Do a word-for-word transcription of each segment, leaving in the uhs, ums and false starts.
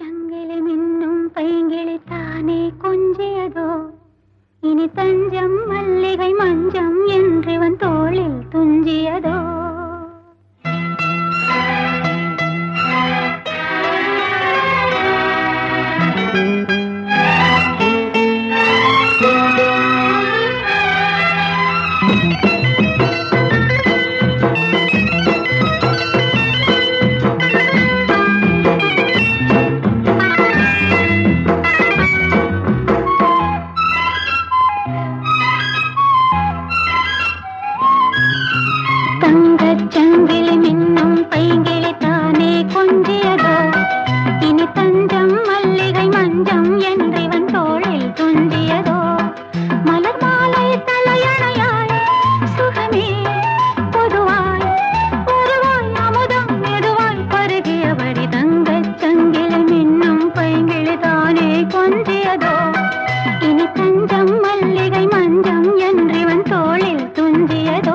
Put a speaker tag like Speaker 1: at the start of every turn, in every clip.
Speaker 1: சங்கிலி மின்னும் பைங்கிளி தானே கொஞ்சியதோ இனி தஞ்சம் மல்லிகை மஞ்சம் என்றிவன் தோளில் துஞ்சியதோ. சங்கிலி மின்னும் பைங்கிளி தானே கொஞ்சியதோ இனி தஞ்சம் மல்லிகை மஞ்சம் என்றிவன் தோளில் துஞ்சியதோ. மலர் மாலை தலையணையாய் சுகமே பொதுவாய் ஒருவாய் அமுதம் மெதுவாய் பருகியபடி தங்கச் சங்கிலி மின்னும் பைங்கிளி தானே கொஞ்சியதோ இனி தஞ்சம் மல்லிகை மஞ்சம் என்றிவன் தோளில் துஞ்சியதோ.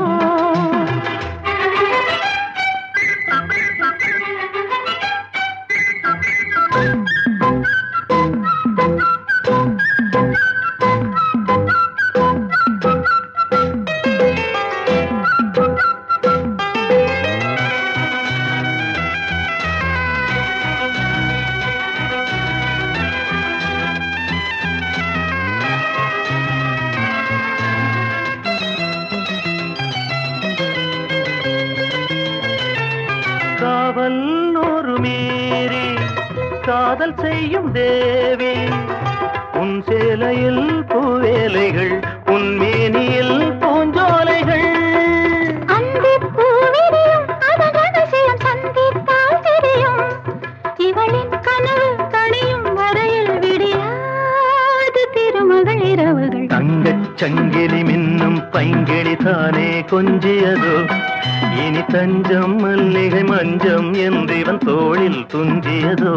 Speaker 2: காவல் ஒரு மீறி காதல் செய்யும் தேவி உன் சேலையில் பூவேலைகள் உன் மேனியில் பூஞ்சோலைகள்.
Speaker 1: அந்தி பூவிரியும் அதன் ரகசியம் சந்தித்தால் தெரியும் இவளின் கனவு தனியும் வரையில் விடியாது திருமகள் இரவுகள்.
Speaker 2: தங்கச் சங்கிலி மின்னும் பைங்கிளி தானே கொஞ்சியதோ இனி தஞ்சம் மல்லிகை மஞ்சம் என்றிவன் தோளில் துஞ்சியதோ.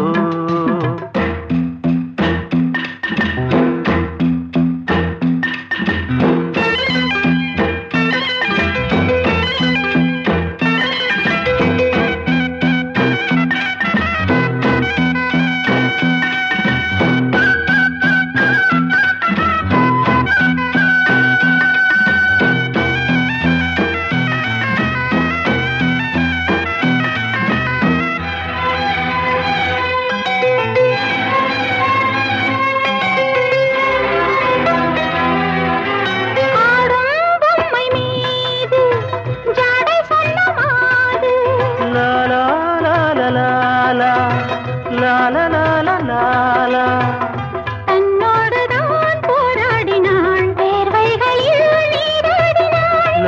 Speaker 1: தன்னோடுதான் போராடினாள் வேர்வைகளில் நீராடினாள்.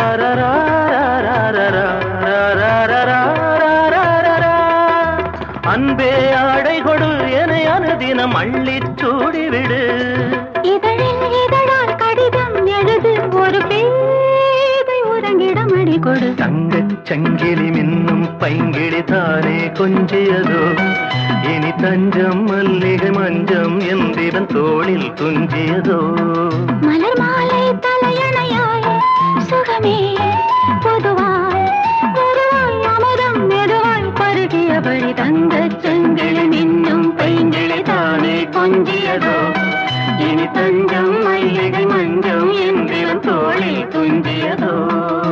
Speaker 2: அன்பே ஆடை கொடு என அனுதினம் அள்ளிச் சூடிவிடு.
Speaker 1: இதழில் இதழால் கடிதம் எழுது ஒரு பேதை உறங்கிடம் அடி கொடு.
Speaker 2: தங்கச் சங்கிலி மின்னும் பைங்கிளி தானே கொஞ்சியதோ இனி தஞ்சம் மல்லிகை மஞ்சம் என்றிவன் தோளில் துஞ்சியதோ.
Speaker 1: மலர் மாலை தலையணையாய் சுகமே பொதுவாய் ஒருவாய் அமுதம் மெதுவாய் பருகியபடி தங்கச் சங்கிலி மின்னும் பைங்கிளி தானே கொஞ்சியதோ இனி தஞ்சம் மல்லிகை மஞ்சம் என்றிவன் தோளில் துஞ்சியதோ.